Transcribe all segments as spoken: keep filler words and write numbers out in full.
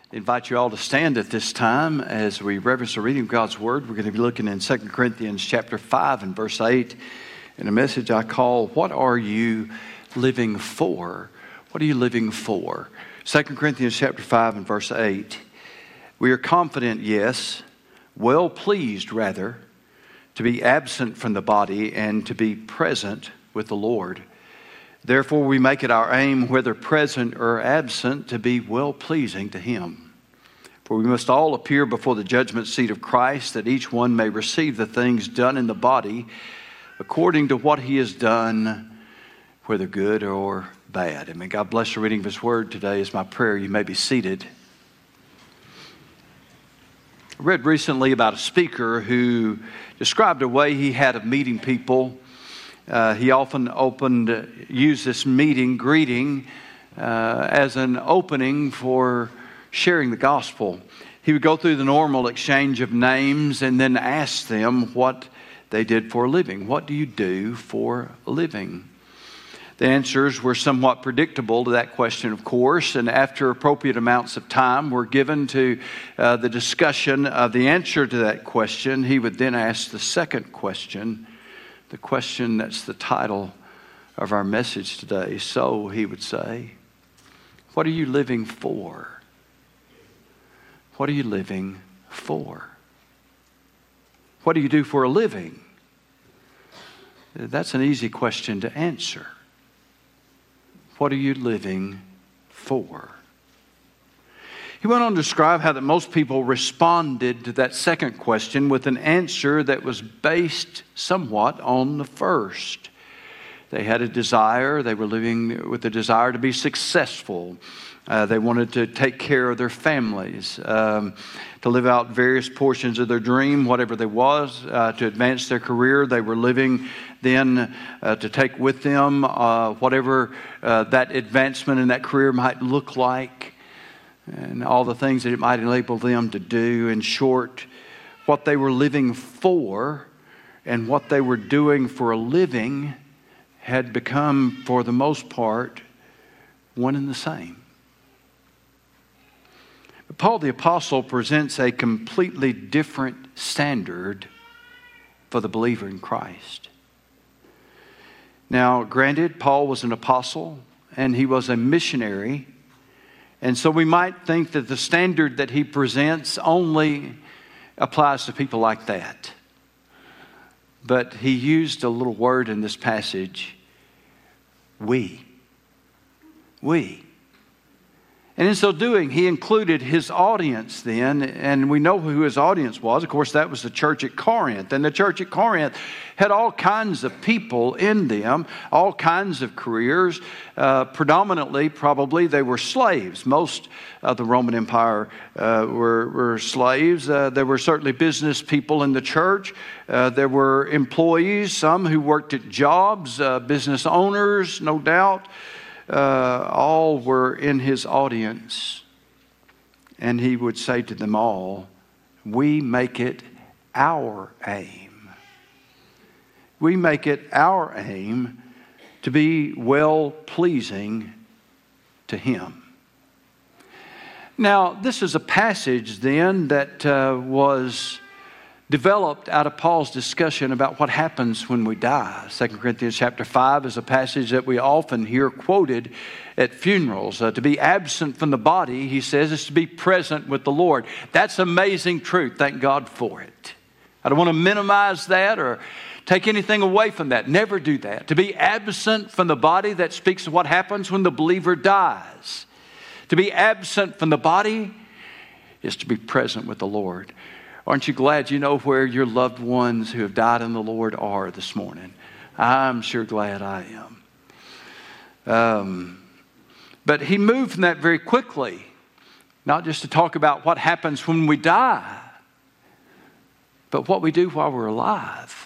I invite you all to stand at this time as we reverence the reading of God's Word. We're going to be looking in Second Corinthians chapter five and verse eight in a message I call, What Are You Living For? What are you living for? Second Corinthians chapter five and verse eight. We are confident, yes, well pleased rather, to be absent from the body and to be present with the Lord. Therefore, we make it our aim, whether present or absent, to be well-pleasing to Him. For we must all appear before the judgment seat of Christ, that each one may receive the things done in the body according to what he has done, whether good or bad. And may God bless the reading of His Word today is my prayer. You may be seated. I read recently about a speaker who described a way he had of meeting people. Uh, he often opened, uh, used this meeting, greeting, uh, as an opening for sharing the gospel. He would go through the normal exchange of names and then ask them what they did for a living. What do you do for a living? The answers were somewhat predictable to that question, of course, and after appropriate amounts of time were given to uh, the discussion of the answer to that question, he would then ask the second question, the question that's the title of our message today. So, he would say, what are you living for? What are you living for? What do you do for a living? That's an easy question to answer. What are you living for? He went on to describe how that most people responded to that second question with an answer that was based somewhat on the first. They had a desire. They were living with a desire to be successful. Uh, they wanted to take care of their families, um, to live out various portions of their dream, whatever they was, uh, to advance their career. They were living then uh, to take with them uh, whatever uh, that advancement in that career might look like, and all the things that it might enable them to do. In short, what they were living for and what they were doing for a living had become, for the most part, one and the same. But Paul the Apostle presents a completely different standard for the believer in Christ. Now, granted, Paul was an apostle and he was a missionary. And so we might think that the standard that he presents only applies to people like that. But he used a little word in this passage, we. We. And in so doing, he included his audience then, and we know who his audience was. Of course, that was the church at Corinth. And the church at Corinth had all kinds of people in them, all kinds of careers. Uh, predominantly, probably, they were slaves. Most of the Roman Empire uh, were, were slaves. Uh, there were certainly business people in the church. Uh, there were employees, some who worked at jobs, uh, business owners, no doubt. Uh, all were in his audience, and he would say to them all, we make it our aim. We make it our aim to be well-pleasing to Him. Now, this is a passage then that uh, was developed out of Paul's discussion about what happens when we die. Second Corinthians chapter five is a passage that we often hear quoted at funerals. Uh, to be absent from the body, he says, is to be present with the Lord. That's amazing truth. Thank God for it. I don't want to minimize that or take anything away from that. Never do that. To be absent from the body, that speaks of what happens when the believer dies. To be absent from the body is to be present with the Lord. Aren't you glad you know where your loved ones who have died in the Lord are this morning? I'm sure glad I am. Um, but he moved from that very quickly, not just to talk about what happens when we die, but what we do while we're alive.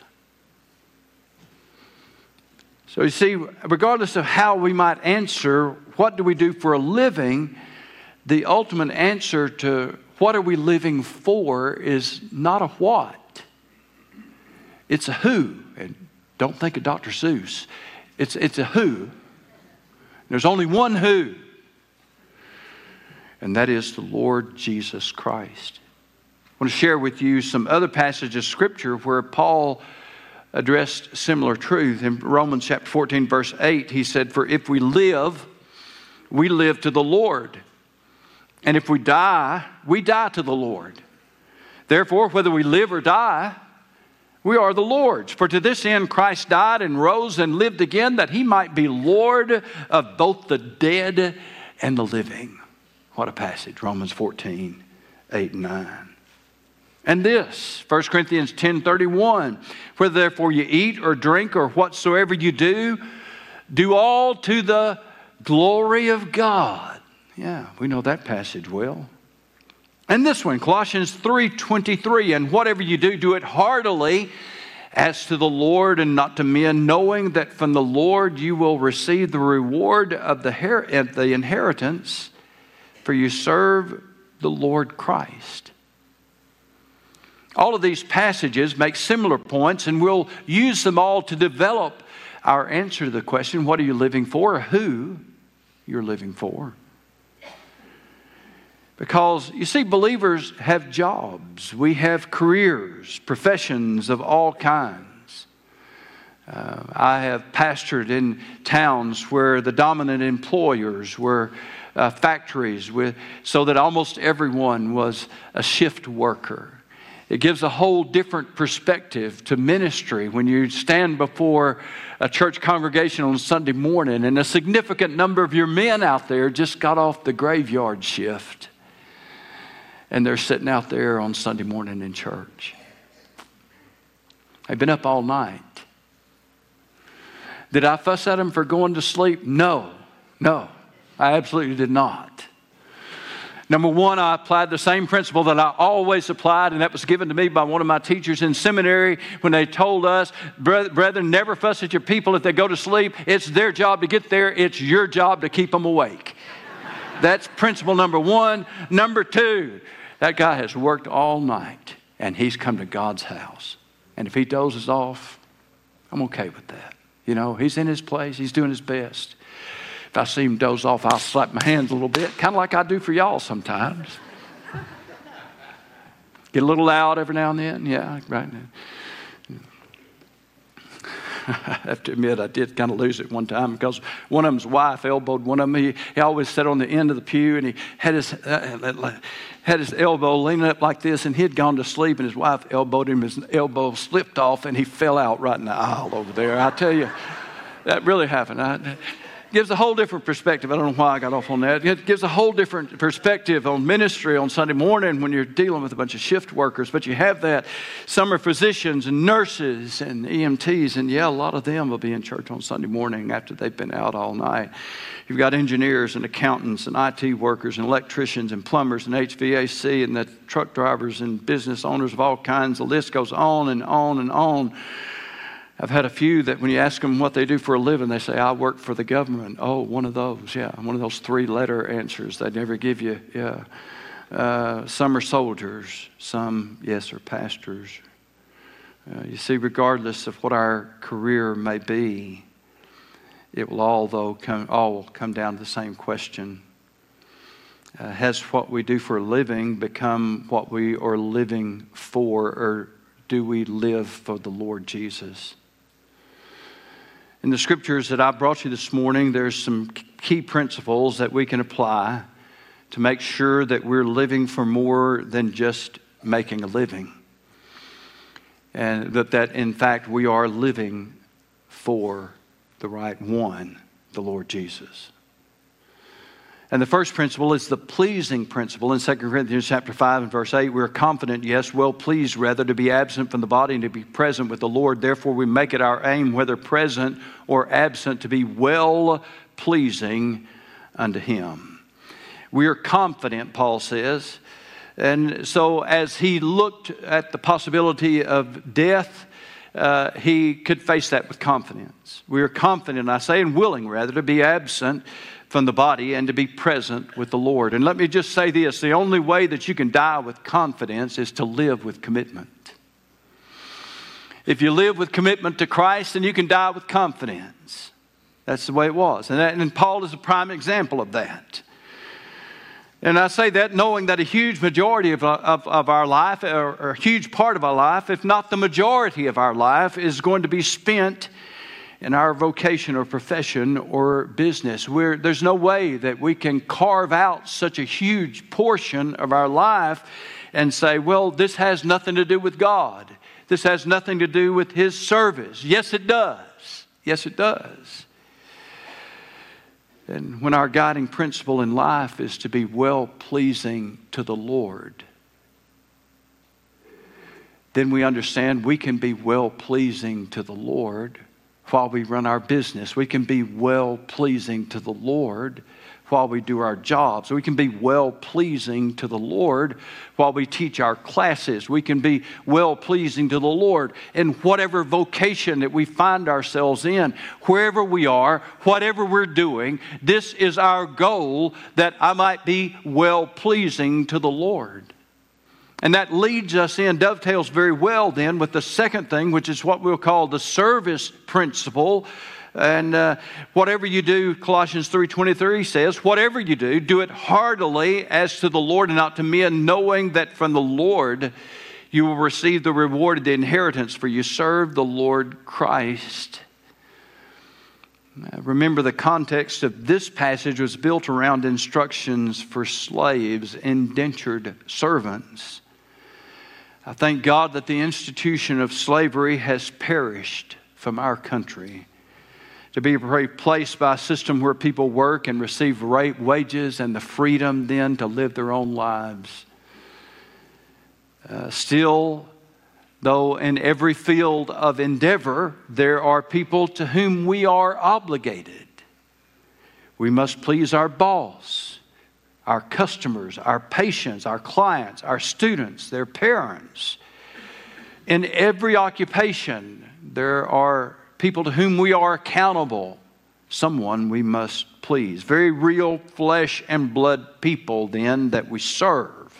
So you see, regardless of how we might answer, what do we do for a living, the ultimate answer to what are we living for is not a what. It's a who. And don't think of Doctor Seuss. It's, it's a who. There's only one who. and that is the Lord Jesus Christ. I want to share with you some other passages of Scripture where Paul addressed similar truth. In Romans chapter fourteen, verse eight, he said, "For if we live, we live to the Lord. And if we die, we die to the Lord. Therefore, whether we live or die, we are the Lord's. For to this end Christ died and rose and lived again, that he might be Lord of both the dead and the living." What a passage, Romans fourteen, eight and nine. And this, First Corinthians ten thirty-one, "Whether therefore you eat or drink or whatsoever you do, do all to the glory of God." Yeah, we know that passage well. And this one, Colossians three twenty-three, "And whatever you do, do it heartily as to the Lord and not to men, knowing that from the Lord you will receive the reward of the, her- of the inheritance, for you serve the Lord Christ." All of these passages make similar points, and we'll use them all to develop our answer to the question, what are you living for, or who you're living for? Because, you see, believers have jobs. We have careers, professions of all kinds. Uh, I have pastored in towns where the dominant employers were uh, factories, with, so that almost everyone was a shift worker. It gives a whole different perspective to ministry when you stand before a church congregation on Sunday morning and a significant number of your men out there just got off the graveyard shift. And they're sitting out there on Sunday morning in church. They've been up all night. Did I fuss at them for going to sleep? No, no, I absolutely did not. Number one, I applied the same principle that I always applied, and that was given to me by one of my teachers in seminary when they told us, "Brethren, never fuss at your people if they go to sleep. It's their job to get there. It's your job to keep them awake." That's principle number one. Number two, that guy has worked all night, and he's come to God's house. And if he dozes off, I'm okay with that. You know, he's in his place. He's doing his best. If I see him doze off, I'll slap my hands a little bit, kind of like I do for y'all sometimes. Get a little loud every now and then. Yeah, right now. I have to admit, I did kind of lose it one time because one of them's wife elbowed one of them. He, he always sat on the end of the pew, and he had his uh, had his elbow leaning up like this, and he had gone to sleep, and his wife elbowed him. His elbow slipped off, and he fell out right in the aisle over there. I tell you, that really happened. I, gives a whole different perspective. I don't know why I got off on that. It gives a whole different perspective on ministry on Sunday morning when you're dealing with a bunch of shift workers. But you have that. Some are physicians and nurses and E M Ts. And yeah, a lot of them will be in church on Sunday morning after they've been out all night. You've got engineers and accountants and I T workers and electricians and plumbers and H V A C and the truck drivers and business owners of all kinds. The list goes on and on and on. I've had a few that when you ask them what they do for a living, they say, "I work for the government." Oh, one of those, yeah. One of those three-letter answers they never give you, yeah. Uh, some are soldiers. Some, yes, are pastors. Uh, you see, regardless of what our career may be, it will all, though, come, all come down to the same question. Uh, has what we do for a living become what we are living for, or do we live for the Lord Jesus? In the scriptures that I brought you this morning, there's some key principles that we can apply to make sure that we're living for more than just making a living. And that, that in fact, we are living for the right one, the Lord Jesus. And the first principle is the pleasing principle. In Second Corinthians chapter five and verse eight, we're confident, yes, well pleased rather, to be absent from the body and to be present with the Lord. Therefore we make it our aim, whether present or absent, to be well pleasing unto Him. We are confident, Paul says. And so as he looked at the possibility of death, uh, he could face that with confidence. We are confident, I say, and willing rather, to be absent from the body and to be present with the Lord. And let me just say this, the only way that you can die with confidence is to live with commitment. If you live with commitment to Christ, then you can die with confidence. That's the way it was. And, that, and Paul is a prime example of that. And I say that knowing that a huge majority of, of, of our life, or, or a huge part of our life, if not the majority of our life, is going to be spent in our vocation or profession or business. We're, there's no way that we can carve out such a huge portion of our life and say, well, this has nothing to do with God. This has nothing to do with His service. Yes, it does. Yes, it does. And when our guiding principle in life is to be well-pleasing to the Lord, then we understand we can be well-pleasing to the Lord while we run our business. We can be well-pleasing to the Lord while we do our jobs. We can be well-pleasing to the Lord while we teach our classes. We can be well-pleasing to the Lord in whatever vocation that we find ourselves in. Wherever we are, whatever we're doing, this is our goal, that I might be well-pleasing to the Lord. And that leads us in, dovetails very well then with the second thing, which is what we'll call the service principle. And uh, whatever you do, Colossians three twenty-three says, whatever you do, do it heartily as to the Lord and not to men, knowing that from the Lord you will receive the reward of the inheritance, for you serve the Lord Christ. Now, remember, the context of this passage was built around instructions for slaves, indentured servants. I thank God that the institution of slavery has perished from our country, to be replaced by a system where people work and receive wages and the freedom then to live their own lives. Uh, still, though, in every field of endeavor, there are people to whom we are obligated. We must please our boss, our customers, our patients, our clients, our students, their parents. In every occupation, there are people to whom we are accountable, someone we must please. Very real flesh and blood people then that we serve.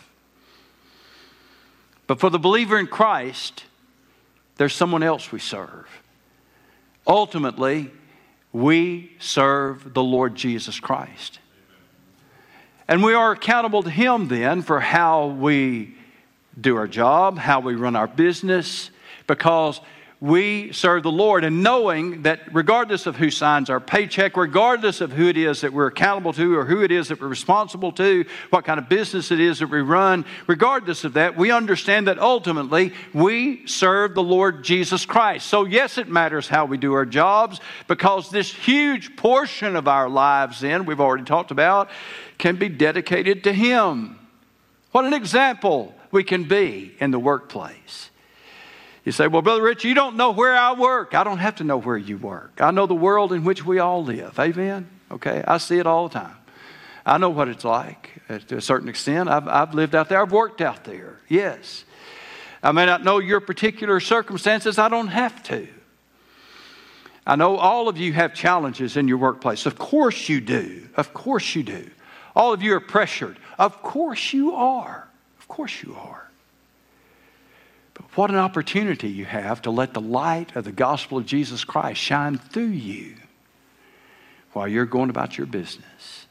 But for the believer in Christ, there's someone else we serve. Ultimately, we serve the Lord Jesus Christ. And we are accountable to Him then for how we do our job, how we run our business, because we serve the Lord, and knowing that regardless of who signs our paycheck, regardless of who it is that we're accountable to or who it is that we're responsible to, what kind of business it is that we run, regardless of that, we understand that ultimately we serve the Lord Jesus Christ. So yes, it matters how we do our jobs, because this huge portion of our lives then, we've already talked about, can be dedicated to Him. What an example we can be in the workplace. You say, well, Brother Rich, you don't know where I work. I don't have to know where you work. I know the world in which we all live. Amen? Okay, I see it all the time. I know what it's like to a certain extent. I've, I've lived out there. I've worked out there. Yes. I may not know your particular circumstances. I don't have to. I know all of you have challenges in your workplace. Of course you do. Of course you do. All of you are pressured. Of course you are. Of course you are. But what an opportunity you have to let the light of the gospel of Jesus Christ shine through you while you're going about your business.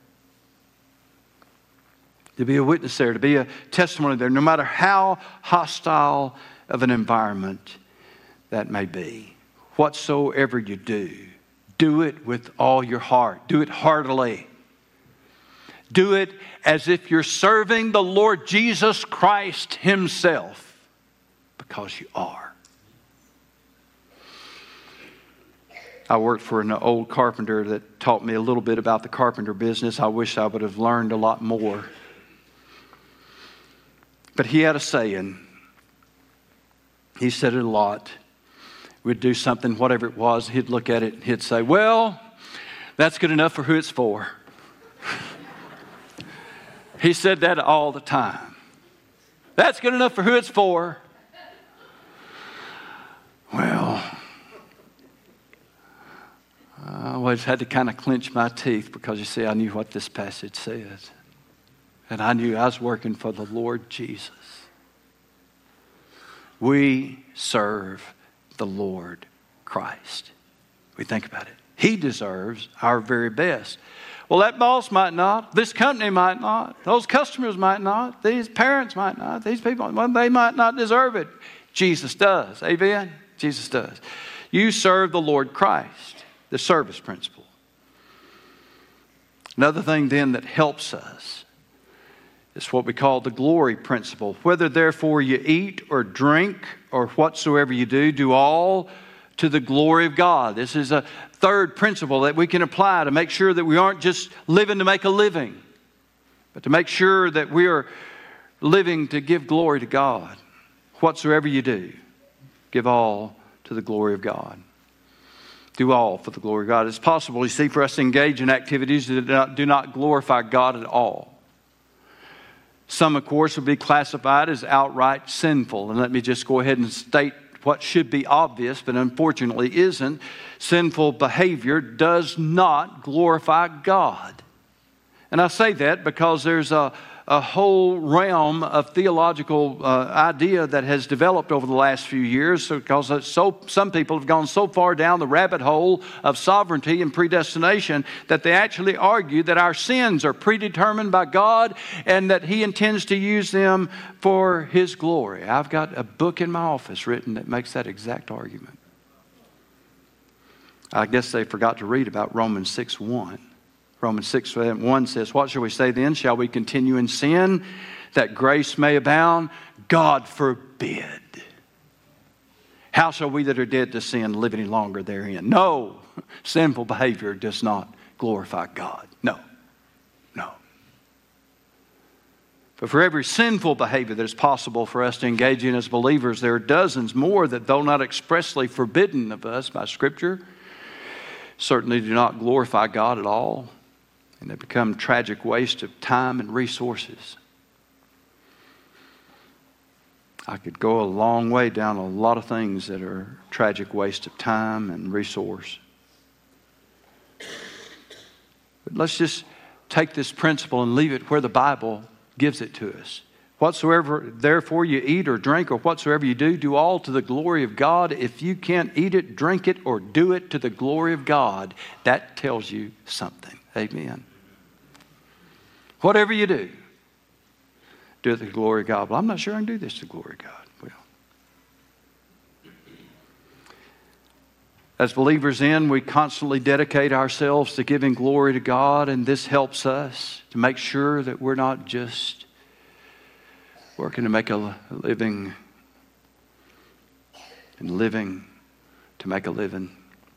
To be a witness there, to be a testimony there, no matter how hostile of an environment that may be. Whatsoever you do, do it with all your heart. Do it heartily. Do it as if you're serving the Lord Jesus Christ Himself. Because you are. I worked for an old carpenter that taught me a little bit about the carpenter business. I wish I would have learned a lot more. But he had a saying. He said it a lot. We'd do something, whatever it was, he'd look at it and he'd say, well, that's good enough for who it's for. He said that all the time. That's good enough for who it's for. Well, I always had to kind of clench my teeth because, you see, I knew what this passage says. And I knew I was working for the Lord Jesus. We serve the Lord Christ. We think about it. He deserves our very best. Well, that boss might not. This company might not. Those customers might not. These parents might not. These people, well, they might not deserve it. Jesus does. Amen? Jesus does. You serve the Lord Christ, the service principle. Another thing then that helps us is what we call the glory principle. Whether therefore you eat or drink or whatsoever you do, do all to the glory of God. This is a third principle that we can apply to make sure that we aren't just living to make a living, but to make sure that we are living to give glory to God. Whatsoever you do, give all to the glory of God. Do all for the glory of God. It's possible, you see, for us to engage in activities that do not, do not glorify God at all. Some, of course, will be classified as outright sinful. And let me just go ahead and state what should be obvious, but unfortunately isn't. Sinful behavior does not glorify God. And I say that because there's a, a whole realm of theological uh, idea that has developed over the last few years, because so, some people have gone so far down the rabbit hole of sovereignty and predestination that they actually argue that our sins are predetermined by God and that He intends to use them for His glory. I've got a book in my office written that makes that exact argument. I guess they forgot to read about Romans six one. Romans six one says, what shall we say then? Shall we continue in sin that grace may abound? God forbid. How shall we that are dead to sin live any longer therein? No, sinful behavior does not glorify God. No, no. But for every sinful behavior that is possible for us to engage in as believers, there are dozens more that, though not expressly forbidden of us by Scripture, certainly do not glorify God at all. And they become tragic waste of time and resources. I could go a long way down a lot of things that are tragic waste of time and resource. But let's just take this principle and leave it where the Bible gives it to us. Whatsoever therefore you eat or drink or whatsoever you do, do all to the glory of God. If you can't eat it, drink it, or do it to the glory of God, that tells you something. Amen. Whatever you do, do it to the glory of God. Well, I'm not sure I can do this to the glory of God. Well, as believers in, we constantly dedicate ourselves to giving glory to God, and this helps us to make sure that we're not just working to make a living and living to make a living.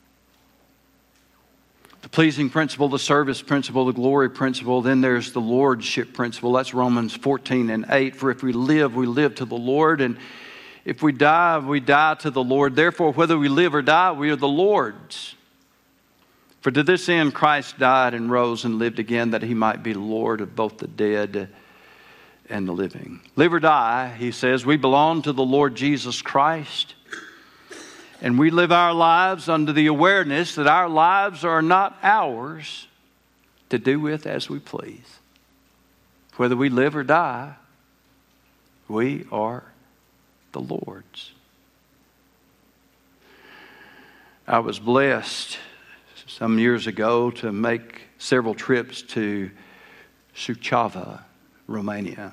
The pleasing principle, the service principle, the glory principle. Then there's the lordship principle. That's Romans fourteen and eight. For if we live, we live to the Lord. And if we die, we die to the Lord. Therefore, whether we live or die, we are the Lord's. For to this end Christ died and rose and lived again, that He might be Lord of both the dead and the living. Live or die, he says, we belong to the Lord Jesus Christ. And we live our lives under the awareness that our lives are not ours to do with as we please. Whether we live or die, we are the Lord's. I was blessed some years ago to make several trips to Suceava, Romania.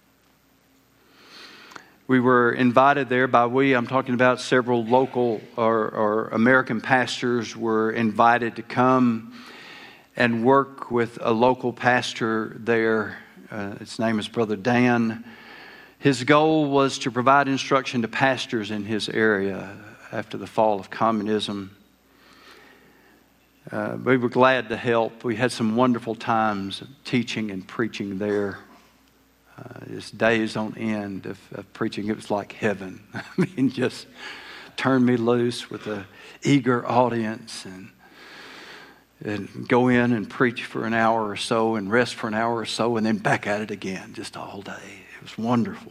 We were invited there by we, I'm talking about several local or, or American pastors were invited to come and work with a local pastor there. Uh, his name is Brother Dan. His goal was to provide instruction to pastors in his area after the fall of communism. Uh, we were glad to help. We had some wonderful times of teaching and preaching there. Uh, just days on end of, of preaching. It was like heaven. I mean, just turn me loose with an eager audience and, and go in and preach for an hour or so and rest for an hour or so and then back at it again just all day. It was wonderful.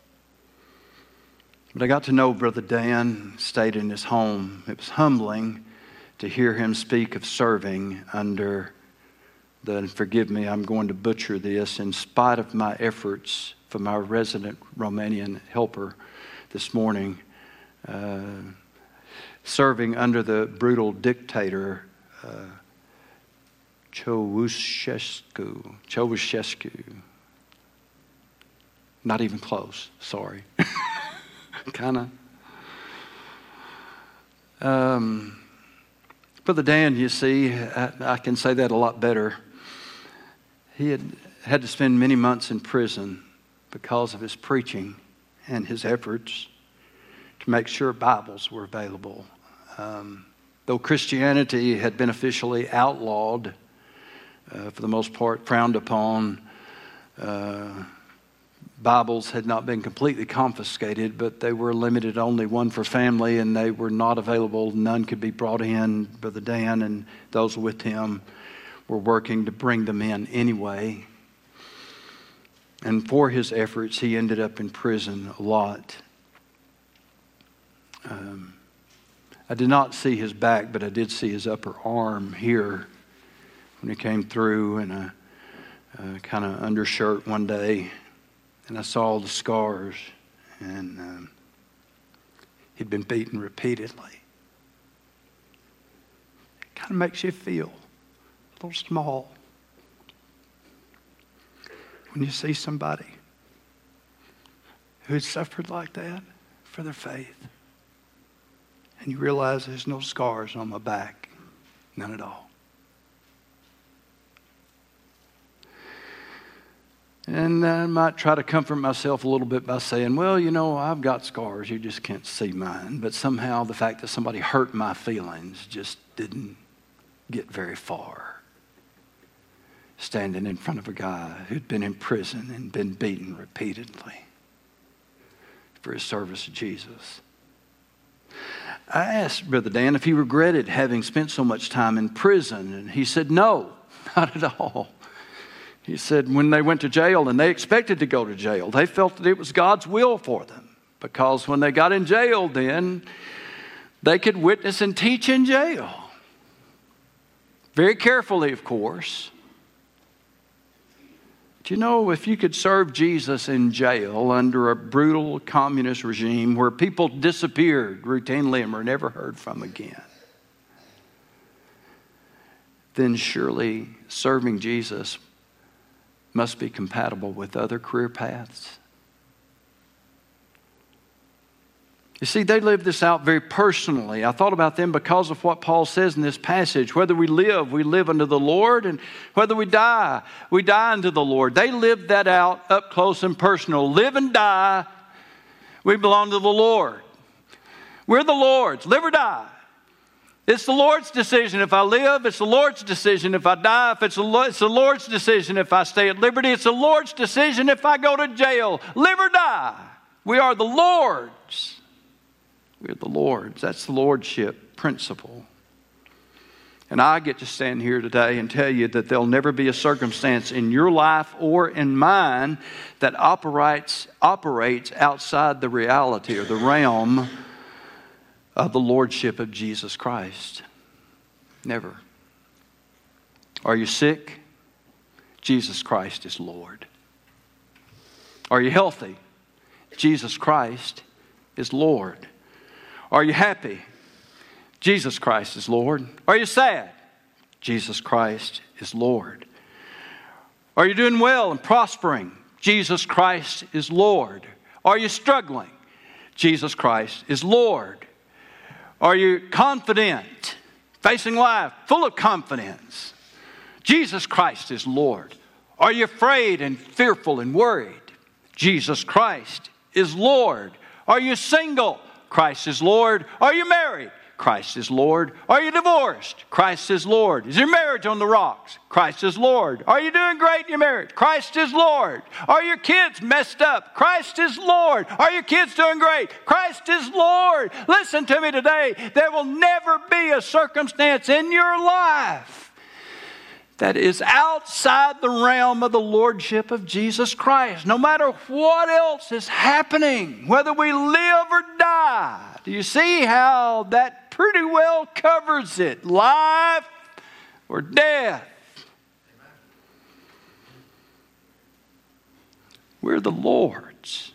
But I got to know Brother Dan, stayed in his home. It was humbling to hear him speak of serving under the, and forgive me, I'm going to butcher this, in spite of my efforts from our resident Romanian helper this morning, uh, serving under the brutal dictator uh, Ceausescu. Ceausescu. Not even close. Sorry. kind of. Um, Brother Dan, you see, I, I can say that a lot better. He had had to spend many months in prison because of his preaching and his efforts to make sure Bibles were available. Um, though Christianity had been officially outlawed, uh, for the most part frowned upon, uh, Bibles had not been completely confiscated, but they were limited only one for family, and they were not available. None could be brought in. Brother Dan and those with him were working to bring them in anyway. And for his efforts, he ended up in prison a lot. Um, I did not see his back, but I did see his upper arm here when he came through in a, a kind of undershirt one day. And I saw the scars, and um, he'd been beaten repeatedly. It kind of makes you feel a little small when you see somebody who had suffered like that for their faith, and you realize there's no scars on my back, none at all. And I might try to comfort myself a little bit by saying, well, you know, I've got scars. You just can't see mine. But somehow the fact that somebody hurt my feelings just didn't get very far. Standing in front of a guy who'd been in prison and been beaten repeatedly for his service to Jesus. I asked Brother Dan if he regretted having spent so much time in prison. And he said, no, not at all. He said when they went to jail and they expected to go to jail, they felt that it was God's will for them. Because when they got in jail then, they could witness and teach in jail. Very carefully, of course. Do you know if you could serve Jesus in jail under a brutal communist regime where people disappeared routinely and were never heard from again, then surely serving Jesus must be compatible with other career paths. You see, they lived this out very personally. I thought about them because of what Paul says in this passage. Whether we live, we live unto the Lord, and whether we die, we die unto the Lord. They lived that out up close and personal. Live and die, we belong to the Lord. We're the Lord's. Live or die. It's the Lord's decision if I live. It's the Lord's decision if I die. If it's, the, it's the Lord's decision if I stay at liberty. It's the Lord's decision if I go to jail. Live or die. We are the Lord's. We're the Lord's. That's the lordship principle. And I get to stand here today and tell you that there'll never be a circumstance in your life or in mine that operates, operates outside the reality or the realm of the lordship of Jesus Christ. Never. Are you sick? Jesus Christ is Lord. Are you healthy? Jesus Christ is Lord. Are you happy? Jesus Christ is Lord. Are you sad? Jesus Christ is Lord. Are you doing well and prospering? Jesus Christ is Lord. Are you struggling? Jesus Christ is Lord. Are you confident, facing life full of confidence? Jesus Christ is Lord. Are you afraid and fearful and worried? Jesus Christ is Lord. Are you single? Christ is Lord. Are you married? Christ is Lord. Are you divorced? Christ is Lord. Is your marriage on the rocks? Christ is Lord. Are you doing great in your marriage? Christ is Lord. Are your kids messed up? Christ is Lord. Are your kids doing great? Christ is Lord. Listen to me today. There will never be a circumstance in your life that is outside the realm of the lordship of Jesus Christ. No matter what else is happening, whether we live or die. Do you see how that pretty well covers it? Life or death. We're the Lord's.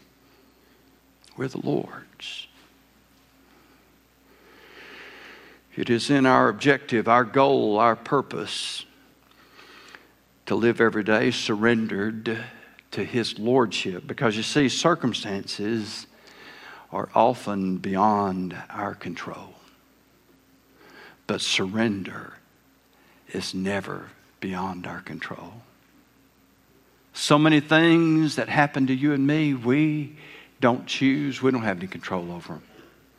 We're the Lord's. It is in our objective, our goal, our purpose to live every day surrendered to His Lordship. Because you see, circumstances are often beyond our control. But surrender is never beyond our control. So many things that happen to you and me, we don't choose. We don't have any control over them.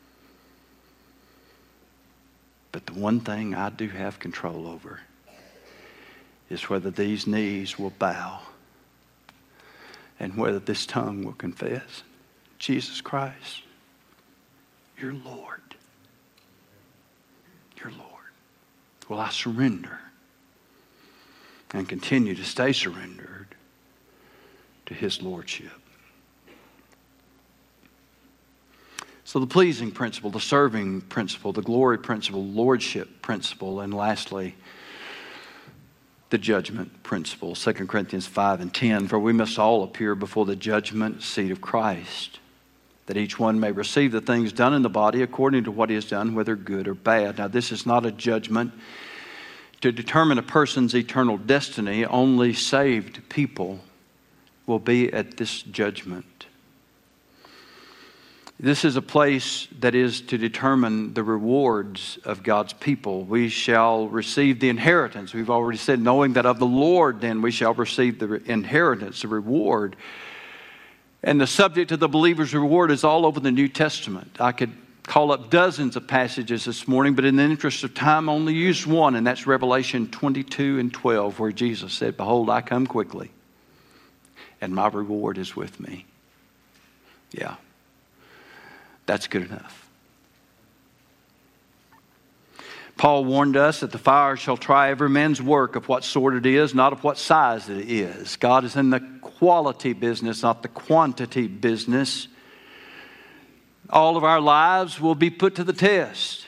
But the one thing I do have control over is whether these knees will bow and whether this tongue will confess, Jesus Christ, your Lord. Your Lord. Will I surrender and continue to stay surrendered to His Lordship? So the pleasing principle, the serving principle, the glory principle, lordship principle, and lastly, the judgment principle. Second Corinthians five and ten, for we must all appear before the judgment seat of Christ, that each one may receive the things done in the body according to what he has done, whether good or bad. Now, this is not a judgment to determine a person's eternal destiny. Only saved people will be at this judgment. This is a place that is to determine the rewards of God's people. We shall receive the inheritance. We've already said, knowing that of the Lord, then we shall receive the inheritance, the reward. And the subject of the believer's reward is all over the New Testament. I could call up dozens of passages this morning, but in the interest of time, only use one, and that's Revelation twenty-two and twelve, where Jesus said, behold, I come quickly, and my reward is with me. Yeah. That's good enough. Paul warned us that the fire shall try every man's work of what sort it is, not of what size it is. God is in the quality business, not the quantity business. All of our lives will be put to the test.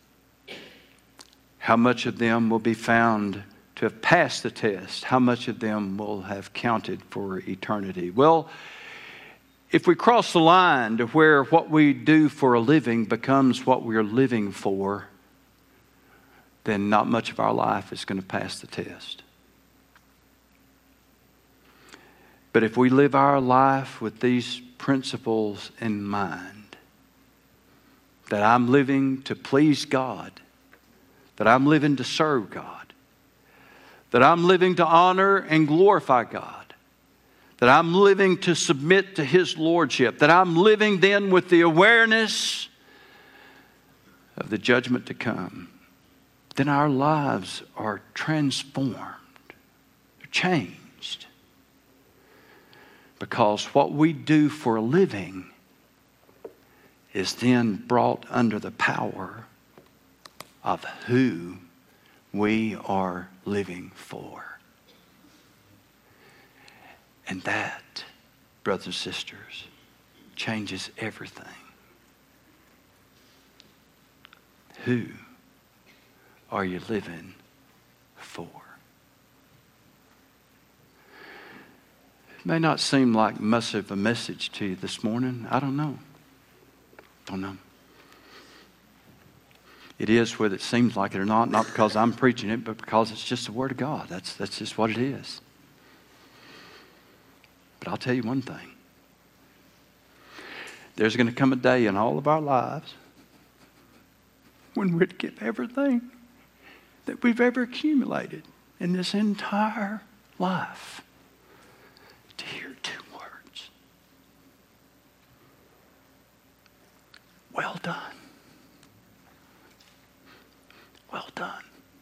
How much of them will be found to have passed the test? How much of them will have counted for eternity? Well, if we cross the line to where what we do for a living becomes what we're living for, then not much of our life is going to pass the test. But if we live our life with these principles in mind, that I'm living to please God, that I'm living to serve God, that I'm living to honor and glorify God, that I'm living to submit to His Lordship, that I'm living then with the awareness of the judgment to come, then our lives are transformed. They're changed. Because what we do for a living is then brought under the power of who we are living for. And that, brothers and sisters, changes everything. Who are you living for? It may not seem like much of a message to you this morning. I don't know. Don't know. It is whether it seems like it or not, not because I'm preaching it, but because it's just the Word of God. That's, that's just what it is. But I'll tell you one thing. There's going to come a day in all of our lives when we're to give everything that we've ever accumulated in this entire life to hear two words. Well done. Well done.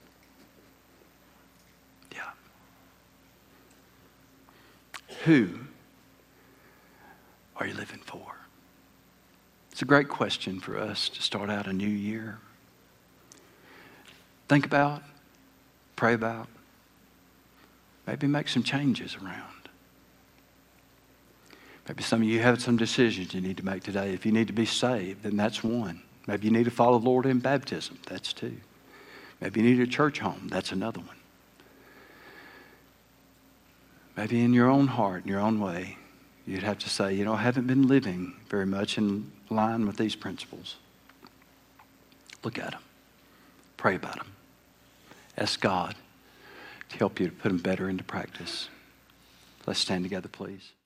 Yeah. Who are you living for? It's a great question for us to start out a new year. Think about, pray about, maybe make some changes around. Maybe some of you have some decisions you need to make today. If you need to be saved, then that's one. Maybe you need to follow the Lord in baptism. That's two. Maybe you need a church home. That's another one. Maybe in your own heart, in your own way, you'd have to say, you know, I haven't been living very much in line with these principles. Look at them. Pray about them. Ask God to help you to put them better into practice. Let's stand together, please.